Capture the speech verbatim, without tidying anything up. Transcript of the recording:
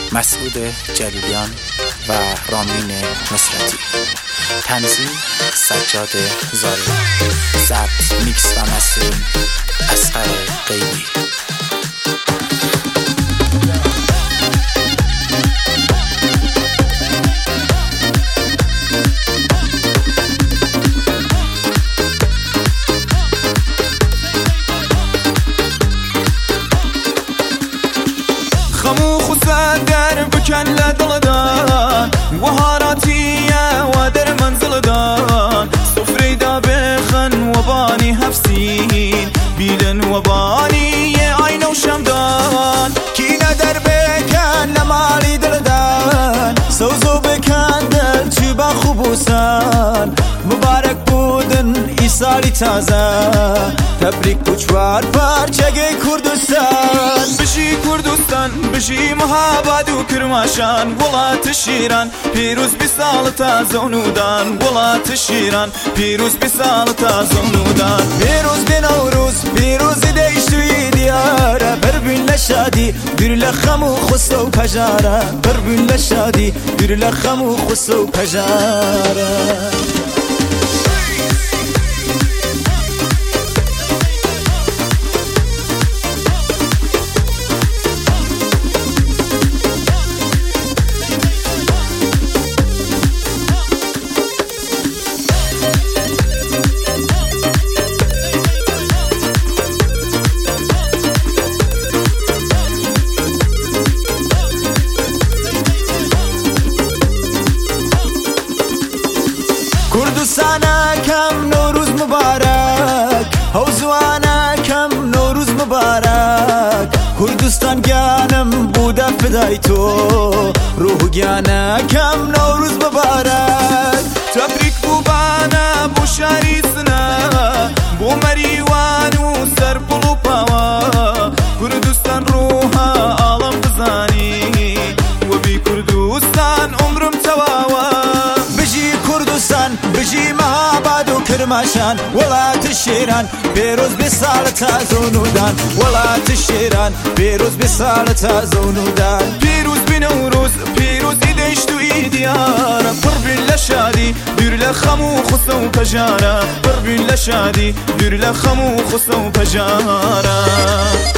مسعود جلیلیان و رامین نصرتی. تنظیم سجاد زاری. ضبط، میکس و مسترینگ اصغر غیبی. خمو خساد در بکن لدلدان وهاراتية ودر منزلدان صفري دا بخن وباني هفسين بيلن وباني عين وشمدان كينا در بكن لمالي دلدان سوزو بكن دل چوبا خبوسان مبارك بودن ایسالی تازه تبریک بچوار پارچگه کردستان بشی کردستان بشی مهاباد و کرماشان ولات شیران پیروز بسال تازه و نودان ولات شیران پیروز بسال تازه و نودان پیروز به نوروز پیروز دیشتوی دیاره بربین لشادی دیر لخم و خسته و پجاره بربین لشادی دیر لخم و خسته و پجاره. کردستانا کم نوروز مبارک حوزوانا کم نوروز مبارک کردستان گیانم بوده فدای تو روح گیانا کم نوروز مبارک تبریک بو بانا بو شاریسنا بو مریوان و سر پلو پاوا کردستان روحا عالم بزانی و بی کردستان عمرم تواوا بجی مهاباد و کرماشان ولات شیران پیروز بسال تازه و نودان ولات شیران پیروز بسال تازه و نودان پیروز بی نوروز پیروز دیدشت و ای دیاره پر لشادی دیر لخم و خسته و پجاره پر لشادی دیر لخم و خسته و پجاره.